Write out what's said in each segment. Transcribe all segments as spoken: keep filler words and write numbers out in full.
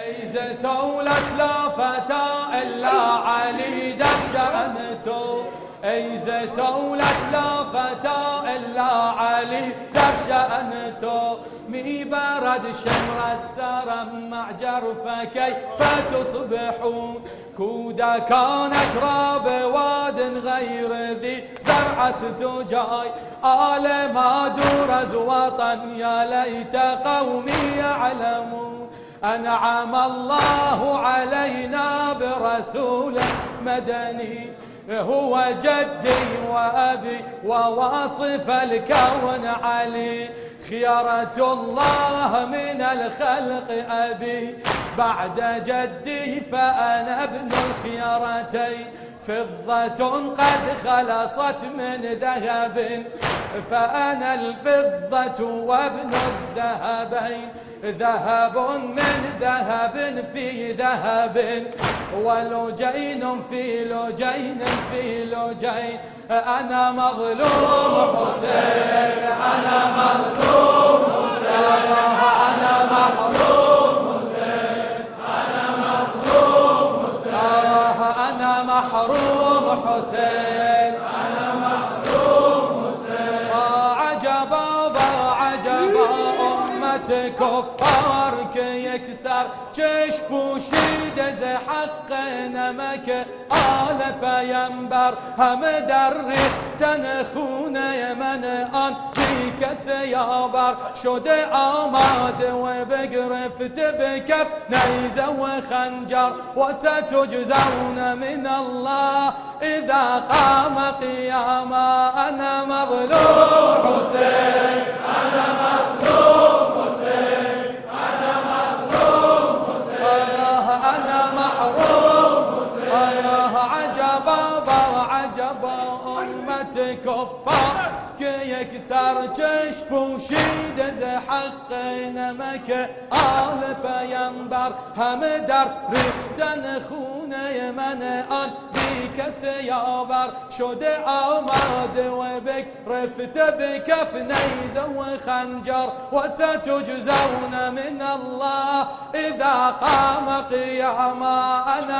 إذا سولت لا فتى إلا علي دشأنته، إذا سولت لا فتى إلا علي دشأنته، مي برد شمر السرم مع جرفه كيف تصبحون، كودا كانت راب واد غير ذي زرع ستجاي، آل ما درز وطن يا ليت قومي يعلمون، أنعم الله علينا برسول مدني هو جدي وأبي وواصف الكون علي، خيرة الله من الخلق أبي بعد جدي فأنا ابن الخيرتين، فضة قد خلصت من ذهب فأنا الفضة وابن الذهبين، ذهب من ذهب في ذهب ولجين في لجين في لجين، أنا مظلوم حسين أنا مظلوم حسين أنا محروم حسين أنا مظلوم حسين أنا محروم حسين أنا محروم حسين، عجبا عجبا أمة كفار يكسر چش پوشیده ز حق نمک آل پیمبر، همه در ریختن خونه من آن بی کس یاور، شده آماده و بگرفت به کف نیزه و خنجر، و ستجزون من الله اذا قام قیاما، انا مظلوم حسین انا مظلوم حسین انا مظلوم حسین انا محروم حسین، عجبا عجبا امت کفار که یک سر چشم پوشیده ز حق نمک آل پیمبر، همه در ریختن خونه من آن بی کس یاور، شده آماده و بگرفته به کف نیزه و خنجر، و ستجزون من الله اذا قام قیاما، انا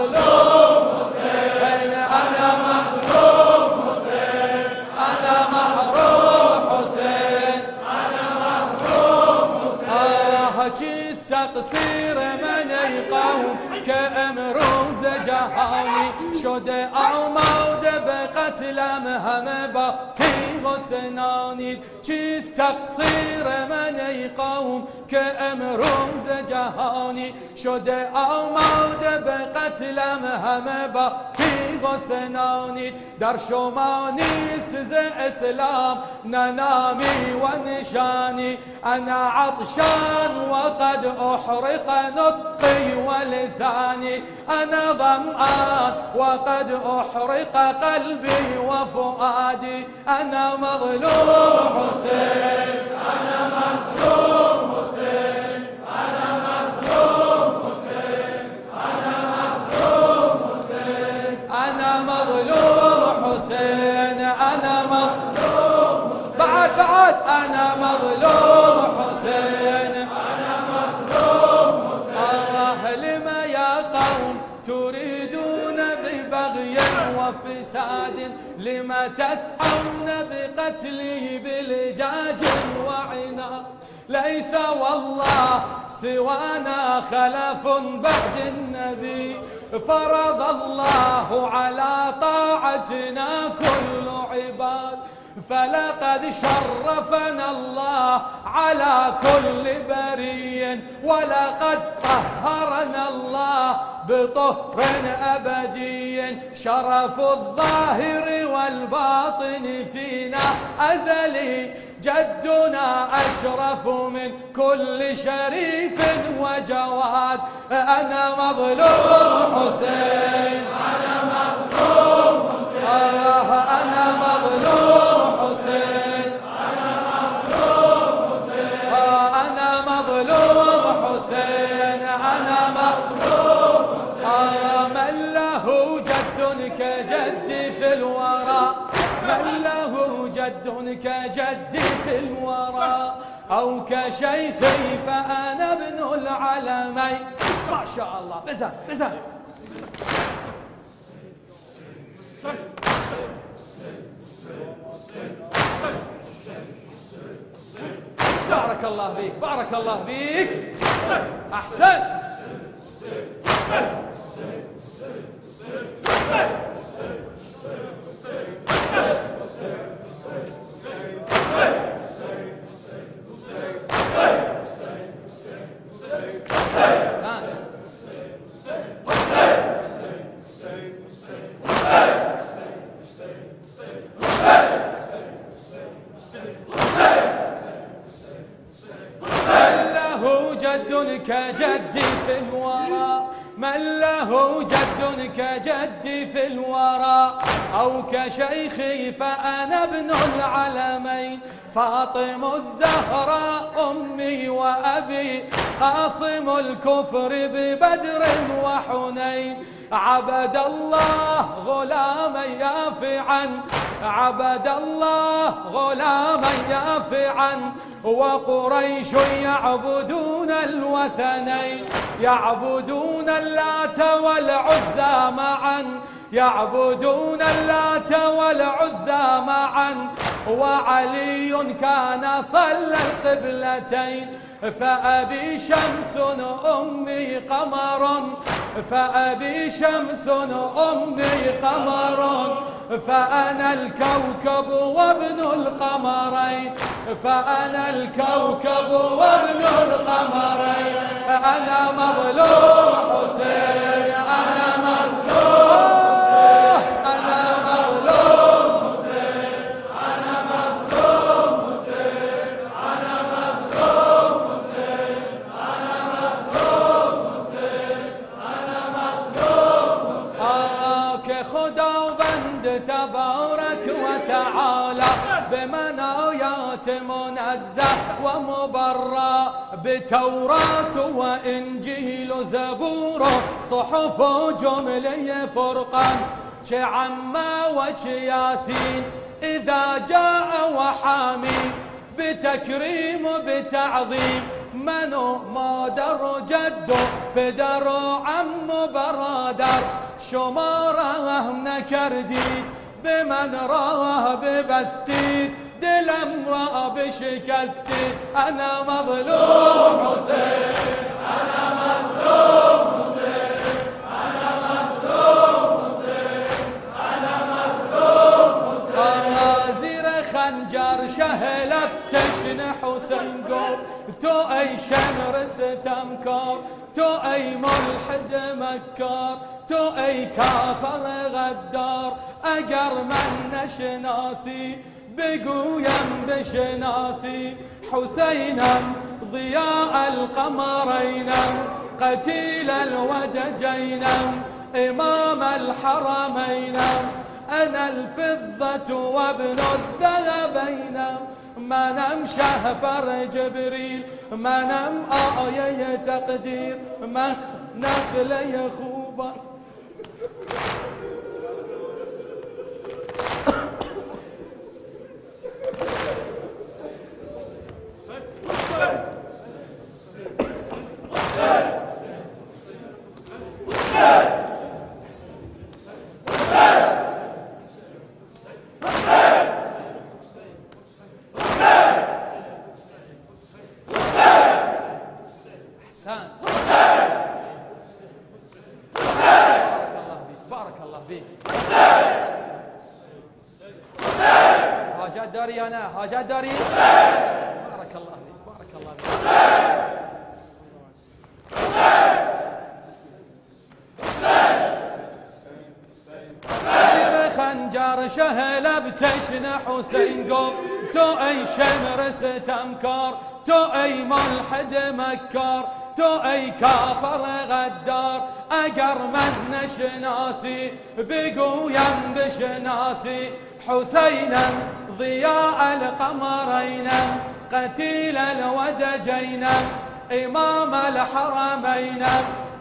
مظلوم حسین انا مظلوم حسین انا محروم حسین انا محروم حسین، چیست تقصیر من ای قوم که امروز جهانی شده آماده به قتلم همه با تیغ و سنانید، چیست تقصیر من ای قوم که امروز جهانی شده آماده به قتلم همه با تیغ و سنانید، در شما نیست ز اسلام نه نامی و نشانی، انا عطشان وقد احرق نطقي ولساني، انا ظمآن وقد احرق قلبي وفؤادي، انا مظلوم حسين انا مظلوم حسين انا مظلوم حسين انا مظلوم حسين انا مظلوم حسين انا مظلوم حسين، بعد بعد انا مظلوم حسين انا مظلوم حسين، آه لما يا قوم تريدون ببغي وفساد، لما تسعون بقتله بلجاج وعناد، ليس والله سوانا خلف بعد النبي، فرض الله على طاعتنا كل عباد، فلقد شرفنا الله على كل بري، ولقد طهرنا الله بطهر أبدي، شرف الظاهر والباطن فينا أزلي، جدنا أشرف من كل شريف وجواد، أنا مظلوم حسين أنا مظلوم حسين أنا مظلوم حسين أنا مظلوم حسين أنا مظلوم حسين أنا مظلوم حسين، من له جد كجدي في الورى، من له جد كجدي في الورى، أو كشيخي فأنا ابن العلمين، ما شاء الله بزن بزن. بارك الله بيك بارك الله بيك أحسنت. كجدي في الورى، من له جد كجدي في الورى، أو كشيخي فأنا ابن العلمين، فاطم الزهراء أمي وأبي، قاصم الكفر ببدر وحنين، عبد الله غلاما يافعا، عبد الله غلاما يافعا، وقريش يعبدون الوثنين، يعبدون اللات والعزى معا، يعبدون اللات والعزى معا، وعلي كان صلى القبلتين، فأبي شمس أمي قمر، فأبي شمس أمي قمر، فأنا الكوكب وابن القمرين، فأنا الكوكب وابن القمرين، أنا مظلوم حسين، أنا مظلوم حسين، أنا مظلوم حسين، أنا مظلوم حسين، أنا مظلوم حسين، أنا مظلوم حسين، أنا مظلوم حسين. آه كخدا وبند تبارك وتعالى بمنايات منزه ومبرى، بتوراة وإنجيل زبور صحف جملي فرقان، شعما وشياسين إذا جاء وحامي، بتكريم بتعظيم منو ما در جدو بدر عم برادر، شما راه نکردید به من راه ببستید، دلم را بشکستید، انا مظلوم حسین، انا مظلوم حسین، انا مظلوم حسین، انا مظلوم حسین. زیر خنجر شهلب تشن حسین گفت تو ای شمر ستمکار، تو ای ملحد مکار، تو ای کافر غدار، اگر من نشناسی بگویم بشناسی، حسینم ضیاء القمرینم، قتیل الودجینم، امام الحرمینم، انا الفضة وابن الذهبینم، منم شهبر جبریل، منم آیه تقدیر، مخ نخله خوبا. حاجات داري أنا حاجات داري. بارك الله فيك بارك الله فيك. خنجر شهل بتشن حسين قوم، تو أي شمر ستمكار، تو أي ملحد مكار، تو أي كافر غدار، أجر من نشناسي بقويم بشناسي، حسينا ضياء القمرين، قتيل الودجين، إمام الحرمين،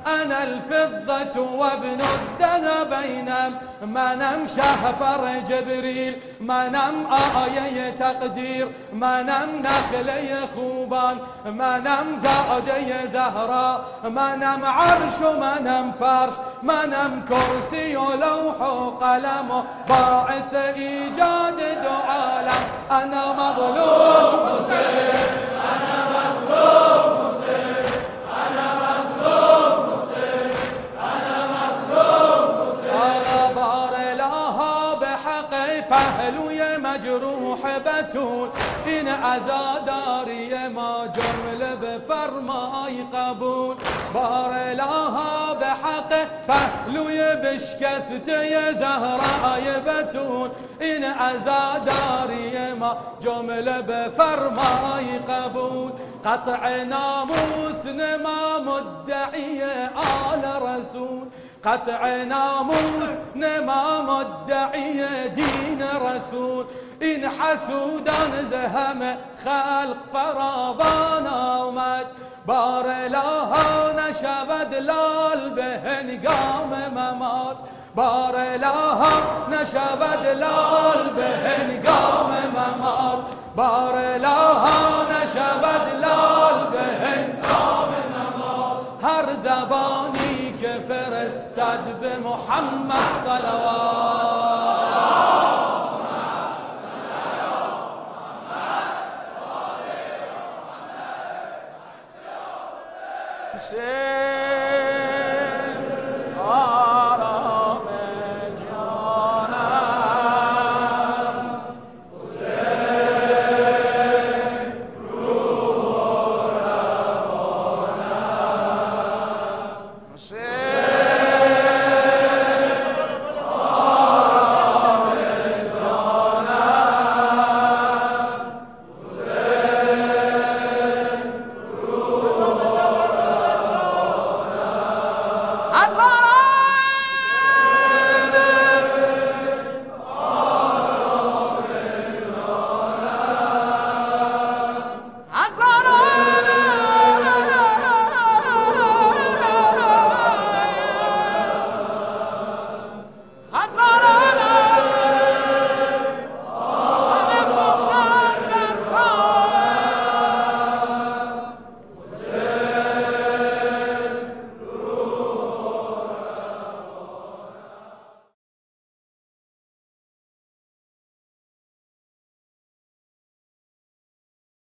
أنا الفضة وابن الذهبين ما نم شهبر جبريل ما نم آية تقدير ما نم نخلي خوبان ما نم زادي زهراء ما نم عرش ما نم فرش ما نم كرسي ولوح وقلم باعث إيجاد دو عالم أنا مظلوم حسين أنا مظلوم حسين أنا مظلوم حسين أنا مظلوم حسين بار لها بحق پهلوی مجروح بتول این عزاداری ما جمله بفرمای قبول بار لها بحق پهلوی بشکسته زهرای بتول این عزاداری ما جمله بفرمای قبول قطع ناموس نما مدعی آل رسول قطع ناموس نما مدعی دین رسول این حسودان زهم خلق فراوان آمد بار لاها نشود لال به هنگام ممات بار لاها نشود لال به هنگام ممات بار لاها نشود لال به هنگام ممات هر زبانی که فرستد به محمد صلوات حسین آرام جانم حسین روح روانم حسین آرام جانم حسین